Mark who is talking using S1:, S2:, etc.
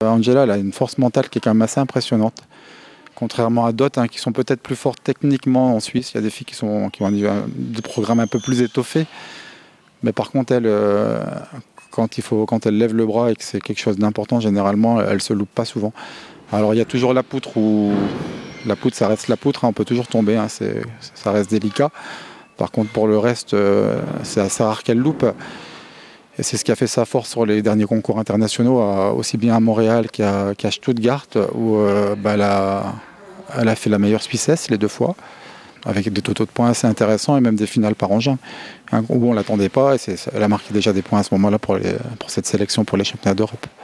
S1: Angela, elle a une force mentale qui est quand même assez impressionnante. Contrairement à d'autres qui sont peut-être plus fortes techniquement en Suisse. Il y a des filles qui ont des programmes un peu plus étoffés. Mais par contre, elle, quand elle lève le bras et que c'est quelque chose d'important, généralement, elle se loupe pas souvent. Alors il y a toujours la poutre où la poutre, ça reste la poutre, on peut toujours tomber, ça reste délicat. Par contre, pour le reste, c'est assez rare qu'elle loupe. Et c'est ce qui a fait sa force sur les derniers concours internationaux, aussi bien à Montréal qu'à Stuttgart, où elle a fait la meilleure Suissesse les 2 fois, avec des totaux de points assez intéressants et même des finales par engin, où on ne l'attendait pas. Et elle a marqué déjà des points à ce moment-là pour cette sélection pour les championnats d'Europe.